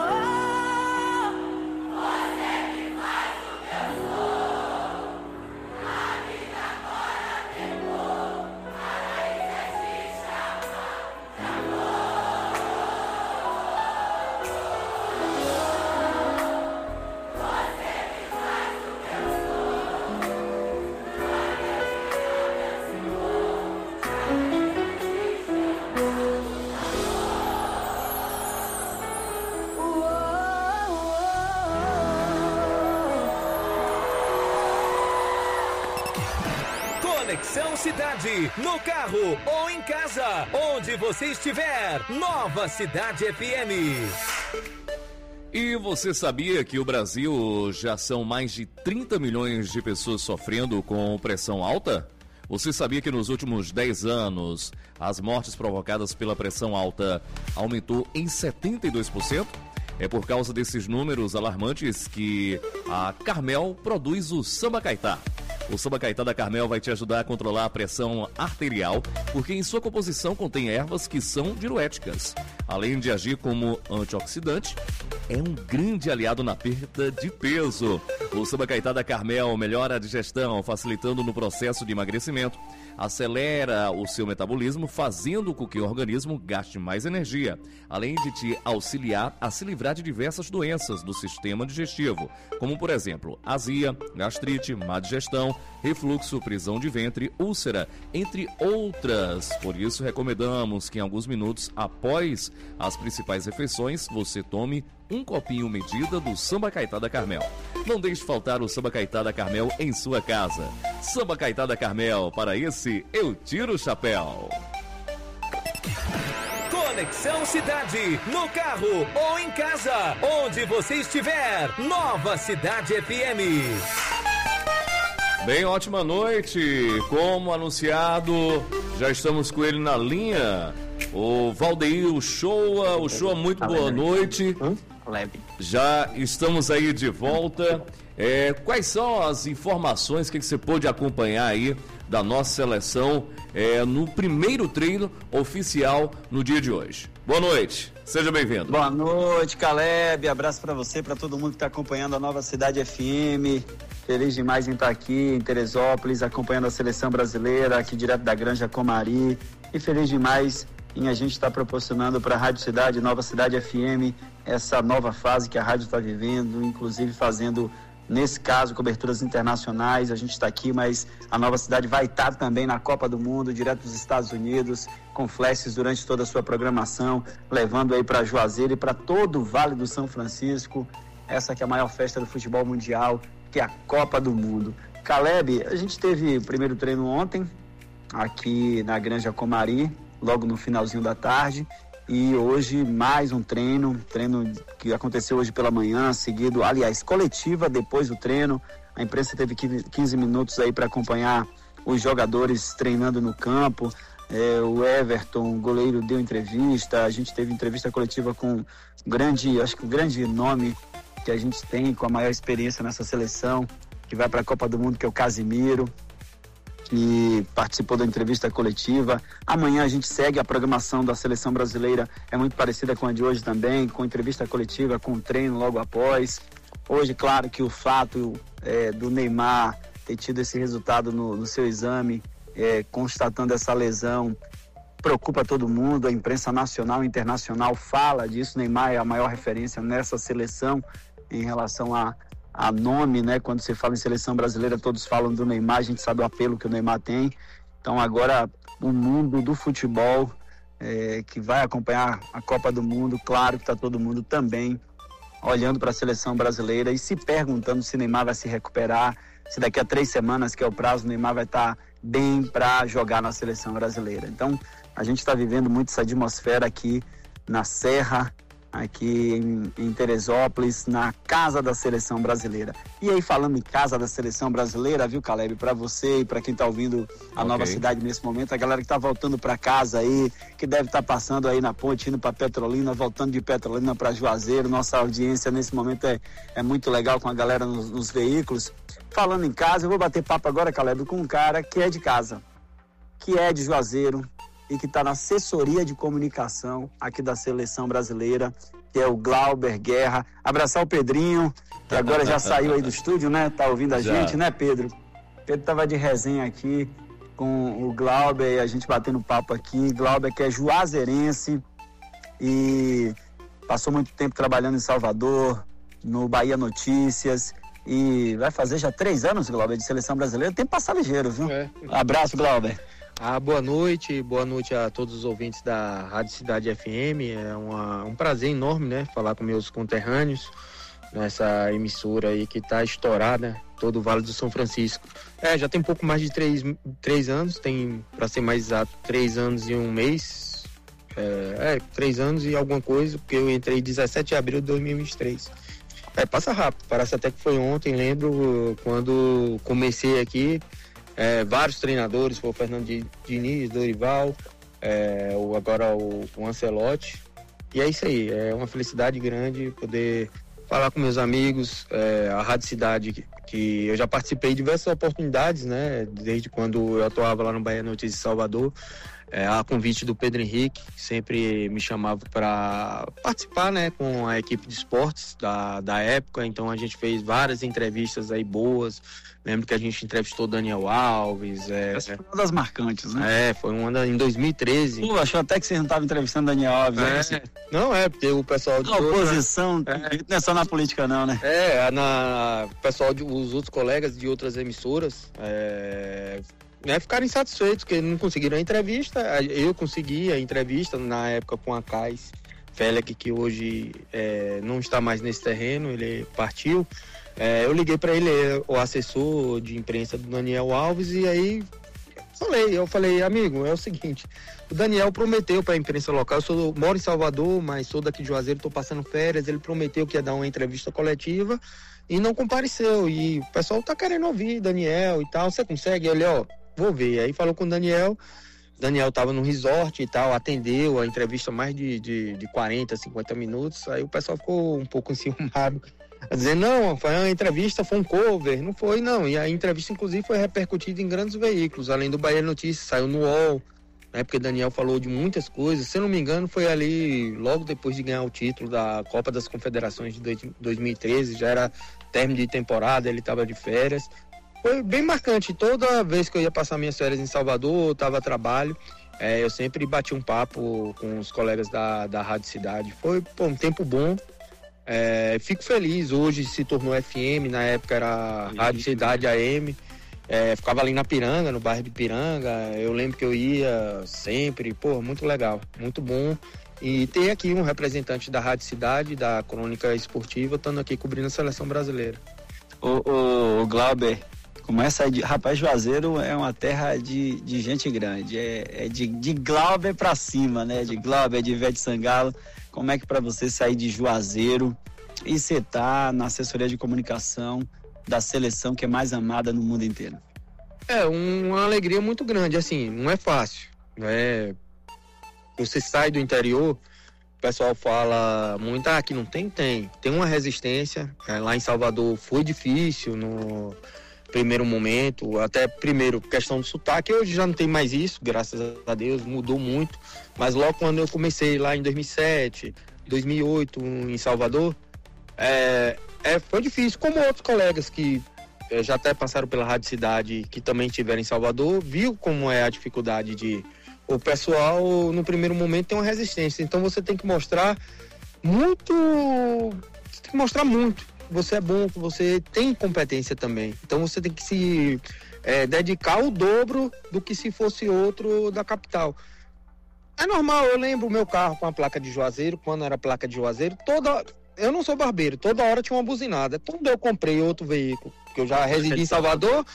Speaker 8: Conexão Cidade, no carro ou em casa, onde você estiver. Nova Cidade F M.
Speaker 14: E você sabia que o Brasil já são mais de trinta milhões de pessoas sofrendo com pressão alta? Você sabia que nos últimos dez anos as mortes provocadas pela pressão alta aumentou em setenta e dois por cento? É por causa desses números alarmantes que a Carmel produz o Samba Caetá. O Samba Caetá da Carmel vai te ajudar a controlar a pressão arterial, porque em sua composição contém ervas que são diuréticas. Além de agir como antioxidante, é um grande aliado na perda de peso. O Samba Caetá da Carmel melhora a digestão, facilitando no processo de emagrecimento. Acelera o seu metabolismo, fazendo com que o organismo gaste mais energia, além de te auxiliar a se livrar de diversas doenças do sistema digestivo, como por exemplo, azia, gastrite, má digestão, refluxo, prisão de ventre, úlcera, entre outras. Por isso, recomendamos que em alguns minutos após as principais refeições, você tome um copinho medida do Samba Caetá da Carmel. Não deixe faltar o Samba Caetá da Carmel em sua casa. Samba Caetá da Carmel, para esse eu tiro o chapéu.
Speaker 8: Conexão Cidade, no carro ou em casa, onde você estiver. Nova Cidade F M.
Speaker 14: Bem, ótima noite. Como anunciado, já estamos com ele na linha. O Valdeir Uchoa. Uchoa, muito boa noite. Já estamos aí de volta. É, quais são as informações que você pôde acompanhar aí da nossa seleção é, no primeiro treino oficial no dia de hoje? Boa noite, seja bem-vindo.
Speaker 9: Boa noite, Caleb. Abraço para você, para todo mundo que está acompanhando a Nova Cidade F M. Feliz demais em estar aqui em Teresópolis, acompanhando a seleção brasileira, aqui direto da Granja Comari. E feliz demais em a gente estar proporcionando para a Rádio Cidade, Nova Cidade F M, essa nova fase que a rádio está vivendo, inclusive fazendo, nesse caso, coberturas internacionais. A gente está aqui, mas a Nova Cidade vai estar também na Copa do Mundo, direto dos Estados Unidos, com flashes durante toda a sua programação, levando aí para Juazeiro e para todo o Vale do São Francisco, essa que é a maior festa do futebol mundial, que é a Copa do Mundo. Caleb, a gente teve o primeiro treino ontem, aqui na Granja Comari, logo no finalzinho da tarde, e hoje mais um treino, treino que aconteceu hoje pela manhã, seguido, aliás, coletiva depois do treino. A imprensa teve quinze minutos aí para acompanhar os jogadores treinando no campo. É, o Everton, o goleiro, deu entrevista. A gente teve entrevista coletiva com um grande, acho que o um grande nome que a gente tem, com a maior experiência nessa seleção, que vai para a Copa do Mundo, que é o Casimiro, que participou da entrevista coletiva. Amanhã a gente segue a programação da seleção brasileira, é muito parecida com a de hoje também, com entrevista coletiva, com treino logo após. Hoje, claro que o fato é, do Neymar ter tido esse resultado no, no seu exame, é, constatando essa lesão, preocupa todo mundo. A imprensa nacional e internacional fala disso. Neymar é a maior referência nessa seleção em relação a a nome, né? Quando você fala em seleção brasileira, todos falam do Neymar, a gente sabe o apelo que o Neymar tem. Então agora o mundo do futebol é, que vai acompanhar a Copa do Mundo, claro que está todo mundo também olhando para a seleção brasileira e se perguntando se Neymar vai se recuperar, se daqui a três semanas, que é o prazo, o Neymar vai estar bem para jogar na seleção brasileira. Então a gente está vivendo muito essa atmosfera aqui na Serra, aqui em, em Teresópolis, na Casa da Seleção Brasileira. E aí, falando em Casa da Seleção Brasileira, viu, Caleb, para você e para quem tá ouvindo a okay. Nova Cidade nesse momento, a galera que tá voltando para casa aí, que deve estar tá passando aí na ponte, indo para Petrolina, voltando de Petrolina para Juazeiro, nossa audiência nesse momento é, é muito legal com a galera nos, nos veículos. Falando em casa, eu vou bater papo agora, Caleb, com um cara que é de casa, que é de Juazeiro, e que está na assessoria de comunicação aqui da Seleção Brasileira, que é o Glauber Guerra. Abraçar o Pedrinho, que agora já saiu aí do estúdio, né? Tá ouvindo a já. gente, né, Pedro? Pedro tava de resenha aqui com o Glauber e a gente batendo papo aqui. Glauber, que é juazeirense e passou muito tempo trabalhando em Salvador, no Bahia Notícias, e vai fazer já três anos, Glauber, de Seleção Brasileira. Tem que passar ligeiro, viu? É. Abraço, Glauber.
Speaker 10: Ah, boa noite, boa noite a todos os ouvintes da Rádio Cidade F M. É uma, um prazer enorme, né, falar com meus conterrâneos nessa emissora aí que está estourada, todo o Vale do São Francisco. É, já tem um pouco mais de três, três anos, tem, para ser mais exato, três anos e um mês. É, é, três anos e alguma coisa, porque eu entrei dezessete de abril de dois mil e vinte e três. É, passa rápido, parece até que foi ontem, lembro quando comecei aqui. É, vários treinadores, foi o Fernando Diniz, Dorival, é, o, agora o, o Ancelotti. E é isso aí, é uma felicidade grande poder falar com meus amigos, é, a Rádio Cidade, que, que eu já participei de diversas oportunidades, né? Desde quando eu atuava lá no Bahia Notícias de Salvador, é, a convite do Pedro Henrique, que sempre me chamava para participar, né, com a equipe de esportes da, da época. Então a gente fez várias entrevistas aí boas. Lembro que a gente entrevistou Daniel Alves. É,
Speaker 9: Essa foi uma das marcantes, né?
Speaker 10: É, foi uma em dois mil e treze.
Speaker 9: Pô, achou até que você não estava entrevistando Daniel Alves.
Speaker 10: É,
Speaker 9: né?
Speaker 10: Assim, não, é, porque o pessoal...
Speaker 9: De a oposição, outra, é, não é só na política não, né?
Speaker 10: É, na, o pessoal, de, os outros colegas de outras emissoras, é, né, ficaram insatisfeitos, porque não conseguiram a entrevista. Eu consegui a entrevista na época com a Cais Félix, que hoje é, não está mais nesse terreno, ele partiu. É, eu liguei para ele, o assessor de imprensa do Daniel Alves, e aí falei, eu falei, amigo, é o seguinte, o Daniel prometeu para a imprensa local, eu sou, moro em Salvador, mas sou daqui de Juazeiro, estou passando férias, ele prometeu que ia dar uma entrevista coletiva e não compareceu, e o pessoal tá querendo ouvir Daniel e tal, você consegue? Ele, ó, vou ver. Aí falou com o Daniel, Daniel tava no resort e tal, atendeu a entrevista mais de, de, de quarenta, cinquenta minutos, aí o pessoal ficou um pouco enciumado, a dizer, não, foi uma entrevista, foi um cover, não foi não, e a entrevista inclusive foi repercutida em grandes veículos, além do Bahia Notícias, saiu no U O L, né, porque Daniel falou de muitas coisas, se eu não me engano foi ali, logo depois de ganhar o título da Copa das Confederações de dois mil e treze, já era término de temporada, ele estava de férias, foi bem marcante, toda vez que eu ia passar minhas férias em Salvador, eu estava a trabalho, é, eu sempre bati um papo com os colegas da, da Rádio Cidade, foi pô, um tempo bom. É, fico feliz, hoje se tornou F M, na época era Rádio Cidade A M, é, ficava ali na Piranga, no bairro de Piranga, eu lembro que eu ia sempre, pô, muito legal, muito bom, e ter aqui um representante da Rádio Cidade, da Crônica Esportiva, estando aqui cobrindo a Seleção Brasileira.
Speaker 9: Ô, ô, ô Glauber, começa de, rapaz, Juazeiro é uma terra de, de gente grande, é, é de, de Glauber pra cima, né, de Glauber, de Ivete Sangalo. Como é que para você sair de Juazeiro e você tá na assessoria de comunicação da seleção que é mais amada no mundo inteiro?
Speaker 10: É uma alegria muito grande, assim, não é fácil, né? Você sai do interior, o pessoal fala muito, ah, aqui não tem, tem, tem uma resistência, é, lá em Salvador foi difícil no primeiro momento, até primeiro questão do sotaque, hoje já não tem mais isso, graças a Deus, mudou muito, mas logo quando eu comecei lá em dois mil e sete, dois mil e oito em Salvador, é, é, foi difícil, como outros colegas que é, já até passaram pela Rádio Cidade, que também estiveram em Salvador, viu como é a dificuldade de... O pessoal, no primeiro momento, tem uma resistência, então você tem que mostrar muito... Você tem que mostrar muito. Você é bom, você tem competência também. Então você tem que se é, dedicar o dobro do que se fosse outro da capital. É normal, eu lembro o meu carro com a placa de Juazeiro, quando era placa de Juazeiro, toda... Eu não sou barbeiro, toda hora tinha uma buzinada. Quando eu comprei outro veículo, que eu já residi em Salvador,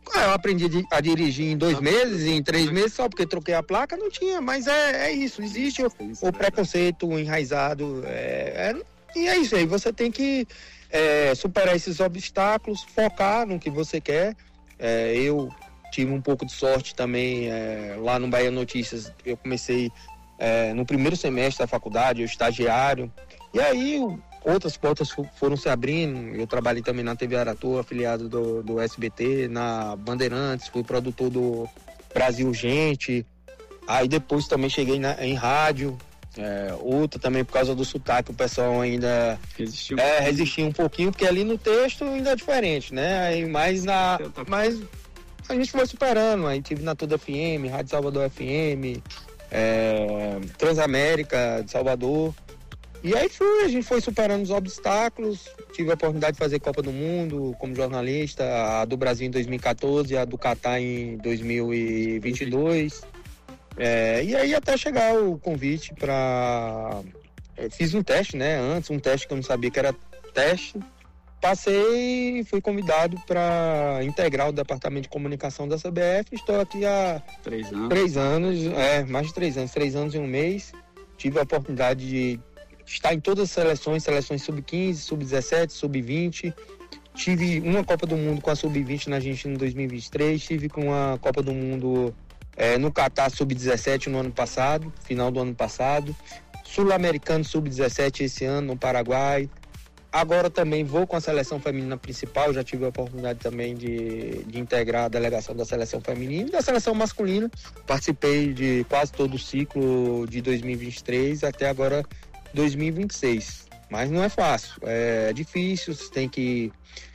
Speaker 10: Eu aprendi a dirigir em dois meses, em três meses, só porque troquei a placa, não tinha, mas é, é isso, existe o, o preconceito enraizado, é, é, e é isso aí, você tem que é, superar esses obstáculos, focar no que você quer. É, eu tive um pouco de sorte também, é, lá no Bahia Notícias, eu comecei é, no primeiro semestre da faculdade, eu estagiário, e aí outras portas foram se abrindo. Eu trabalhei também na T V Aratu, afiliado do, do S B T, na Bandeirantes, fui produtor do Brasil Urgente. Aí depois também cheguei na, em rádio, é, outra também por causa do sotaque, o pessoal ainda resistiu, é, resistiu um pouquinho, porque ali no texto ainda é diferente, né? Aí mais na... Mas a gente foi superando, aí tive na Tudo F M, Rádio Salvador F M, é, Transamérica de Salvador. E aí foi, a gente foi superando os obstáculos, tive a oportunidade de fazer Copa do Mundo como jornalista, a do Brasil em dois mil e quatorze, a do Catar em dois mil e vinte e dois. É, e aí até chegar o convite para... Fiz um teste, né? Antes, um teste que eu não sabia que era teste. Passei e fui convidado para integrar o departamento de comunicação da C B F. Estou aqui há
Speaker 9: três anos.
Speaker 10: Três anos, é, mais de três anos, três anos e um mês. Tive a oportunidade de estar em todas as seleções, seleções sub quinze, sub dezessete, sub vinte. Tive uma Copa do Mundo com a sub vinte na Argentina em dois mil e vinte e três. Tive com a Copa do Mundo é, no Catar sub dezessete no ano passado, final do ano passado. Sul-Americano sub dezessete esse ano no Paraguai. Agora também vou com a seleção feminina principal, já tive a oportunidade também de, de integrar a delegação da seleção feminina e da seleção masculina. Participei de quase todo o ciclo de dois mil e vinte e três até agora dois mil e vinte e seis. Mas não é fácil, é difícil, você tem que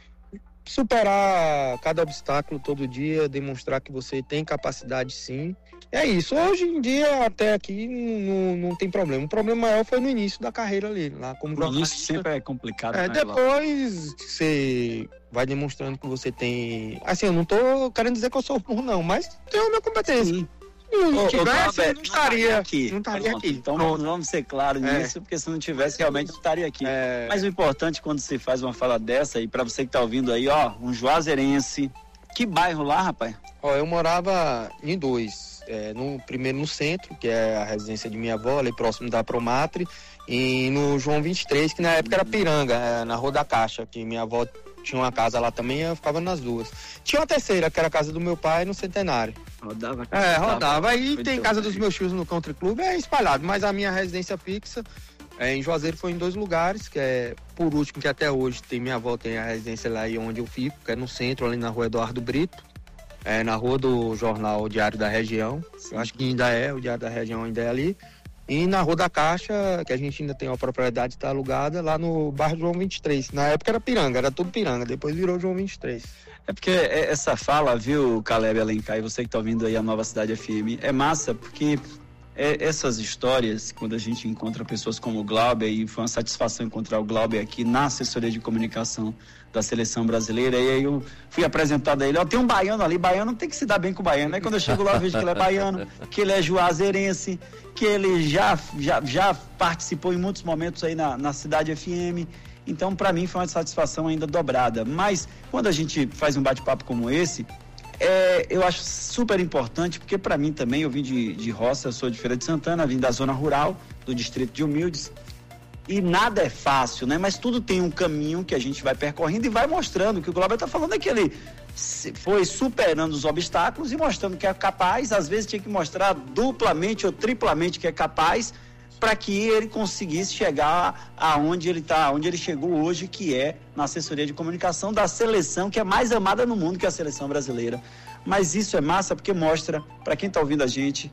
Speaker 10: superar cada obstáculo todo dia, demonstrar que você tem capacidade sim. É isso, hoje em dia até aqui não, não tem problema. O problema maior foi no início da carreira ali, lá como
Speaker 9: jornalista. O início sempre é complicado,
Speaker 10: é,
Speaker 9: né?
Speaker 10: Depois você vai demonstrando que você tem... Assim, eu não tô querendo dizer que eu sou burro não, mas tenho a minha competência. Sim. Se não tivesse, eu não estaria aqui. Não estaria aqui.
Speaker 9: Então Pronto. Vamos ser claros
Speaker 10: é.
Speaker 9: nisso, porque se não tivesse, realmente não estaria aqui. É. Mas o importante quando se faz uma fala dessa, e para você que tá ouvindo aí, ó, um juazeirense. Que bairro lá, rapaz?
Speaker 10: Ó, eu morava em dois. É, no, primeiro no centro, que é a residência de minha avó, ali próximo da Promatre, e no João vinte e três, que na época era Piranga, é, na Rua da Caixa, que minha avó tinha uma casa lá também, eu ficava nas duas. Tinha uma terceira, que era a casa do meu pai, no Centenário.
Speaker 9: Rodava?
Speaker 10: É, rodava. Aí tem casa dos meus tios no Country Club, é espalhado, mas a minha residência fixa é, em Juazeiro foi em dois lugares, que é, por último, que até hoje tem minha avó, tem a residência lá e onde eu fico, que é no centro, ali na Rua Eduardo Brito. É, na rua do jornal Diário da Região, eu acho que ainda é, o Diário da Região ainda é ali. E na Rua da Caixa, que a gente ainda tem a propriedade, está alugada, lá no bairro João vinte e três. Na época era Piranga, era tudo Piranga, depois virou João vinte e três.
Speaker 9: É porque essa fala, viu, Caleb Alencar, e você que está ouvindo aí a Nova Cidade F M, é massa porque é, essas histórias, quando a gente encontra pessoas como o Glauber, e foi uma satisfação encontrar o Glauber aqui na assessoria de comunicação da seleção brasileira, e aí eu fui apresentado a ele, ó, tem um baiano ali, baiano tem que se dar bem com o baiano, aí quando eu chego lá eu vejo que ele é baiano, que ele é juazeirense, que ele já, já, já participou em muitos momentos aí na, na Cidade F M, então para mim foi uma satisfação ainda dobrada, mas quando a gente faz um bate-papo como esse, é, eu acho super importante, porque para mim também, eu vim de, de roça, eu sou de Feira de Santana, vim da zona rural, do distrito de Humildes, e nada é fácil, né? Mas tudo tem um caminho que a gente vai percorrendo e vai mostrando, que o Glauber está falando é que ele foi superando os obstáculos e mostrando que é capaz, às vezes tinha que mostrar duplamente ou triplamente que é capaz, para que ele conseguisse chegar aonde ele está, onde ele chegou hoje, que é na assessoria de comunicação da seleção que é mais amada no mundo, que é a seleção brasileira. Mas isso é massa porque mostra, para quem está ouvindo a gente,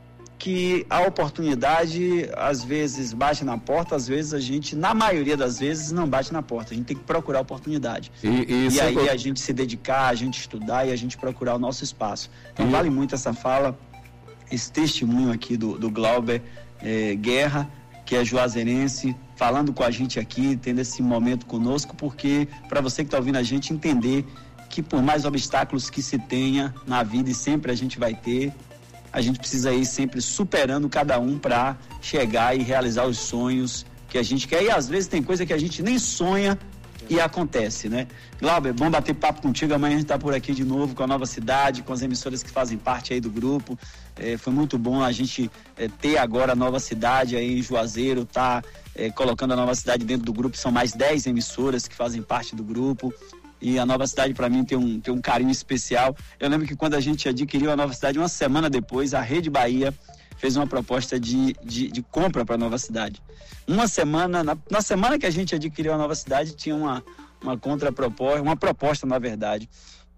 Speaker 9: que a oportunidade às vezes bate na porta, às vezes a gente, na maioria das vezes, não bate na porta. A gente tem que procurar a oportunidade. E, e aí é... a gente se dedicar, a gente estudar e a gente procurar o nosso espaço. Então e... vale muito essa fala, esse testemunho aqui do, do Glauber é, Guerra, que é juazeirense, falando com a gente aqui, tendo esse momento conosco, porque para você que está ouvindo a gente entender que por mais obstáculos que se tenha na vida, e sempre a gente vai ter, a gente precisa ir sempre superando cada um para chegar e realizar os sonhos que a gente quer. E às vezes tem coisa que a gente nem sonha e acontece, né? Glauber, bom bater papo contigo, amanhã a gente tá por aqui de novo com a Nova Cidade, com as emissoras que fazem parte aí do grupo. É, foi muito bom a gente é, ter agora a Nova Cidade aí em Juazeiro, tá é, colocando a Nova Cidade dentro do grupo, são mais dez emissoras que fazem parte do grupo. E a Nova Cidade, para mim, tem um, tem um carinho especial. Eu lembro que quando a gente adquiriu a Nova Cidade, uma semana depois, a Rede Bahia fez uma proposta de, de, de compra para a Nova Cidade. Uma semana, na, na semana que a gente adquiriu a Nova Cidade, tinha uma, uma contraproposta, uma proposta, na verdade.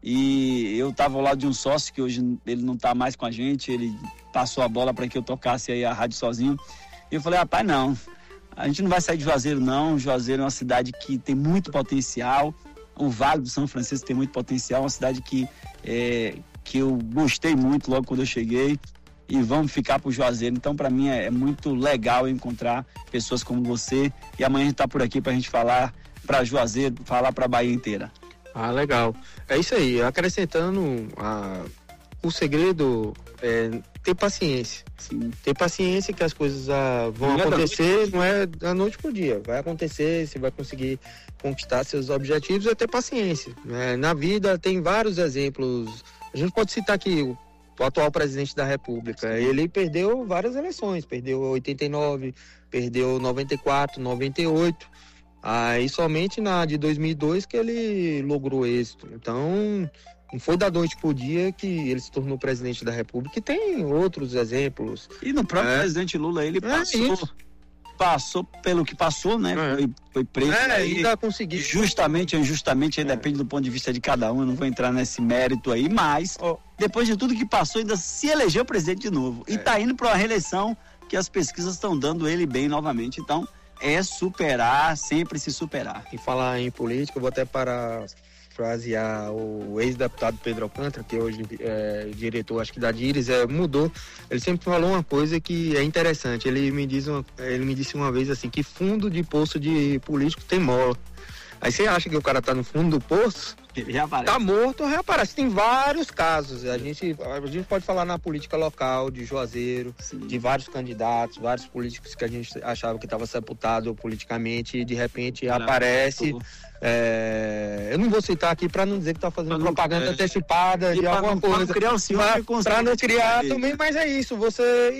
Speaker 9: E eu estava ao lado de um sócio, que hoje ele não está mais com a gente, ele passou a bola para que eu tocasse aí a rádio sozinho. E eu falei, rapaz, não, a gente não vai sair de Juazeiro, não. Juazeiro é uma cidade que tem muito potencial. O Vale do São Francisco tem muito potencial, uma cidade que, é, que eu gostei muito logo quando eu cheguei, e vamos ficar pro Juazeiro. Então, para mim, é, é muito legal encontrar pessoas como você, e amanhã a gente tá por aqui pra gente falar pra Juazeiro, falar pra Bahia inteira.
Speaker 10: Ah, legal. É isso aí, acrescentando, a, o segredo é ter paciência.
Speaker 9: Sim.
Speaker 10: Ter paciência que as coisas ah, vão não acontecer, é não é da noite pro dia. Vai acontecer, você vai conseguir conquistar seus objetivos, é ter paciência. Né? Na vida tem vários exemplos. A gente pode citar aqui o, o atual presidente da República. Sim. Ele perdeu várias eleições, perdeu oitenta e nove, perdeu noventa e quatro, noventa e oito. Aí somente na de dois mil e dois que ele logrou êxito. Então, não foi da noite pro dia que ele se tornou presidente da República. E tem outros exemplos.
Speaker 9: E no próprio é. presidente Lula, ele passou, é passou pelo que passou, né? É. Foi, foi preso.
Speaker 10: É,
Speaker 9: aí,
Speaker 10: ainda consegui.
Speaker 9: Justamente ou injustamente, aí é. depende do ponto de vista de cada um. Eu não vou entrar nesse mérito aí, mas oh. depois de tudo que passou, ainda se elegeu presidente de novo. É. E tá indo para uma reeleição que as pesquisas estão dando ele bem novamente. Então, é superar, sempre se superar.
Speaker 10: E falar em política, eu vou até parafrasear o ex-deputado Pedro Alcântara, que hoje é diretor, acho que da Díris, é, mudou. Ele sempre falou uma coisa que é interessante. Ele me, diz uma, ele me disse uma vez assim, que fundo de poço de político tem mola. Aí você acha que o cara tá no fundo do poço,
Speaker 9: ele reaparece.
Speaker 10: Tá morto, reaparece. Tem vários casos. A gente, a gente pode falar na política local, de Juazeiro, Sim. de vários candidatos, vários políticos que a gente achava que estava sepultado politicamente e de repente Caramba, aparece. É, eu não vou citar aqui para não dizer que tá fazendo não, propaganda é, antecipada de alguma coisa.
Speaker 9: Para criar o senhor
Speaker 10: Para não criar também, mas é isso. Você